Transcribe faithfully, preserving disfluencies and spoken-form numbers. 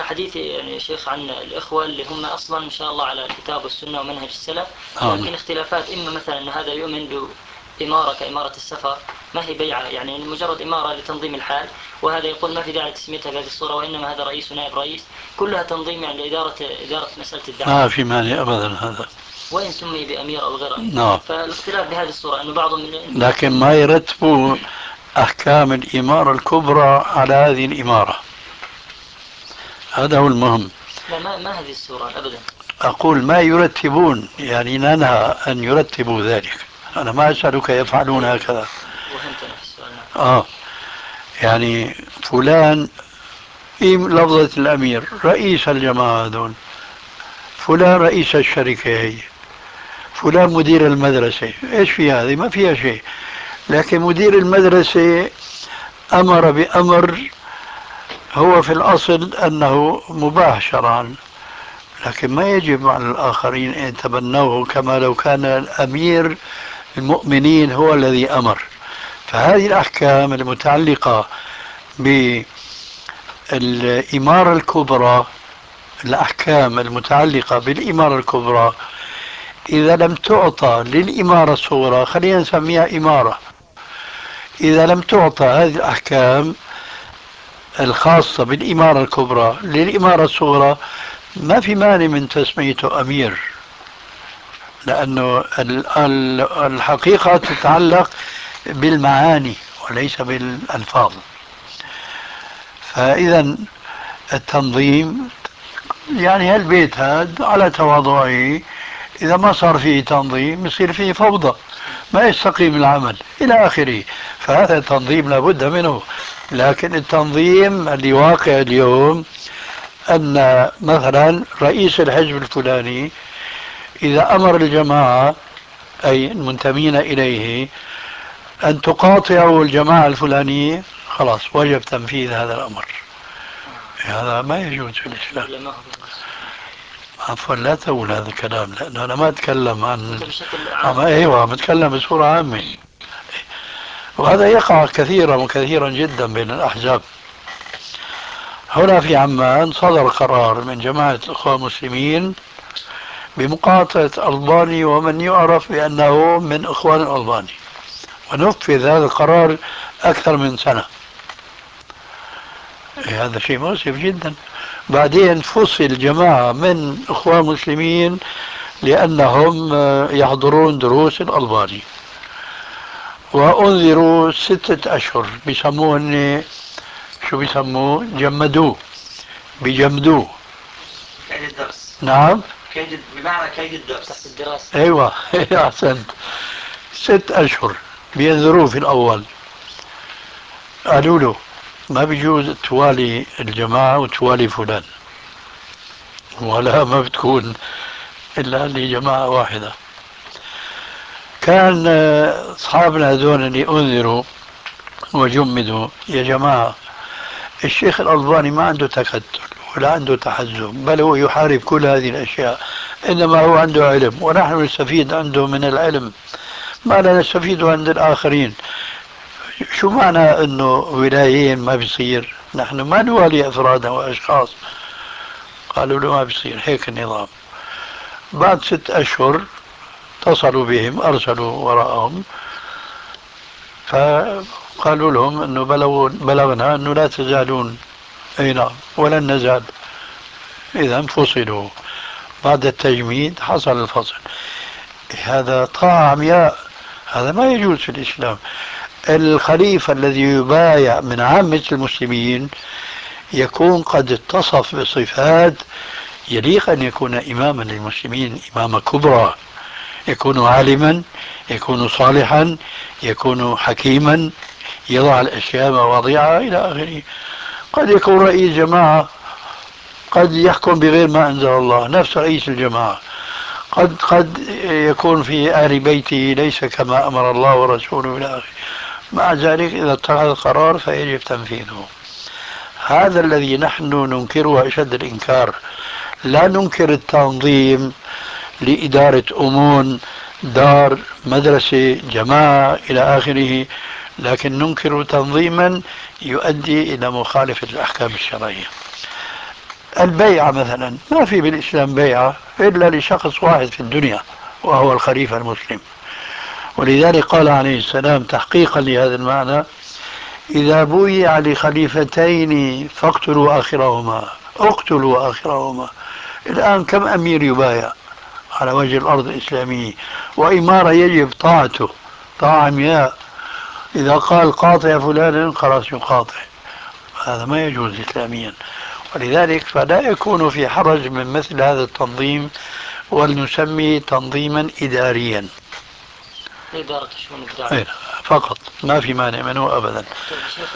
حديثي يعني شيخ عن الإخوة اللي هم أصلا إن شاء الله على الكتاب والسنة ومنهج السلف، آه. لكن اختلافات إما مثلا أن هذا يؤمن بإمارة كإمارة السفر، ما هي بيعة يعني مجرد إمارة لتنظيم الحال، وهذا يقول ما في داعي لتسميتها بهذه الصورة وإنما هذا رئيس ونائب رئيس، كلها تنظيم يعني لإدارة إدارة مسألة الدعوة. ما في مانع أبدا هذا. وإن سمي بأمير أو غير أمير. نعم. فالاختلاف بهذه الصورة أنه بعضهم من لكن ما يرتبوا أحكام الإمارة الكبرى على هذه الإمارة، هذا هو المهم. لا ما, ما هذه الصورة أبدا. أقول ما يرتبون، يعني ننهى أن يرتبوا ذلك. أنا ما أسألك يفعلون هكذا. وهمت أنا في السؤال. نعم. آه يعني فلان في لفظة الأمير رئيس الجماعة هذول، فلان رئيس الشركة هي، فلان مدير المدرسة، إيش في هذه؟ ما فيها شيء. لكن مدير المدرسة أمر بأمر هو في الأصل أنه مباح شرعا، لكن ما يجب على الآخرين أن يتبنوه كما لو كان الأمير المؤمنين هو الذي أمر. فهذه الأحكام المتعلقة بالإمارة الكبرى، الأحكام المتعلقة بالإمارة الكبرى إذا لم تعطى للإمارة الصغرى، خلينا نسميها إمارة، إذا لم تعطى هذه الأحكام الخاصة بالإمارة الكبرى للإمارة الصغرى، ما في مانع من تسميته أمير، لأنه الحقيقة تتعلق بالمعاني وليس بالألفاظ. فإذا التنظيم يعني هالبيت هذا على تواضعه، إذا ما صار فيه تنظيم يصير فيه فوضى، ما يستقيم العمل إلى آخره. فهذا التنظيم لابد منه. لكن التنظيم اللي واقع اليوم أن مثلا رئيس الحزب الفلاني إذا أمر الجماعة أي المنتمين إليه أن تقاطعوا الجماعة الفلانية، خلاص وجب تنفيذ هذا الأمر. هذا ما يجوز في الإسلام. عفوا لا تقول هذا الكلام، لأنه أنا ما أتكلم عن بشكل عم عام. أيوة بتكلم بصورة عامة، وهذا يقع كثيرا وكثيرا جدا بين الأحزاب. هنا في عمان صدر قرار من جماعة الأخوة المسلمين بمقاطعة ألباني ومن يعرف بأنه من إخوان الألباني، ونفذ هذا القرار أكثر من سنة. هذا شيء مؤسف جدا. بعدين فصل جماعة من إخوان المسلمين لأنهم يحضرون دروس الألباني، وأنذروا ستة أشهر، بيسموه شو بيسموه، جمدوه، بيجمدوه. كيد الدرس. نعم. كيد بمعنى كيد الدرس تحت الدراسة. أيوة أحسنت. ست أشهر بينذروه في الأول، قالوا له ما بيجوز توالي الجماعة وتوالي فلان، ولا ما بتكون إلا لجماعة واحدة. كان أصحابنا هذول اللي أنذروا وجمدوا يا جماعة، الشيخ الألباني ما عنده تكتل ولا عنده تحزب، بل هو يحارب كل هذه الأشياء، إنما هو عنده علم ونحن نستفيد عنده من العلم ما لا نستفيد عند الآخرين. شو معنى أنه ولايين ما بيصير؟ نحن ما نوالي أفرادا وأشخاص. قالوا له ما بيصير هيك النظام. بعد ست أشهر اتصلوا بهم، أرسلوا وراءهم، فقالوا لهم أنه بلغنا أنه لا تزالون، أي نعم ولن نزال. إذا فصلوا بعد التجميد، حصل الفصل. هذا طاعة عمياء، هذا ما يجوز في الإسلام. الخليفة الذي يبايع من عامة المسلمين يكون قد اتصف بصفات يليق أن يكون إماما للمسلمين، إمامة كبرى، يكون عالما، يكون صالحا، يكون حكيما، يضع الأشياء مواضيعها إلى آخره. قد يكون رئيس جماعة قد يحكم بغير ما أنزل الله، نفس رئيس الجماعة. قد قد يكون في أهل بيته ليس كما أمر الله ورسوله إلى آخره. مع ذلك إذا اتخذ قرار فيجب تنفيذه. هذا الذي نحن ننكره أشد الإنكار. لا ننكر التنظيم لإدارة أمور، دار، مدرسة، جماعة إلى آخره، لكن ننكر تنظيما يؤدي إلى مخالفة الأحكام الشرعية. البيعة مثلا، ما في بالإسلام بيعة إلا لشخص واحد في الدنيا وهو الخليفة المسلم. ولذلك قال عليه السلام تحقيقا لهذا المعنى: إذا بويع لخليفتين فاقتلوا آخرهما، اقتلوا آخرهما. الآن كم أمير يبايع على وجه الأرض الإسلامية، وإمارة يجب طاعته طاعة عمياء، إذا قال قاطع يا فلان خلاص يقاطع، هذا ما يجوز إسلاميا. ولذلك فلا يكون في حرج من مثل هذا التنظيم، ولنسمي تنظيما إداريا. إدارة الشؤون أين الدعوة. فقط، ما في مانع منه أبدا. طيب شيخ،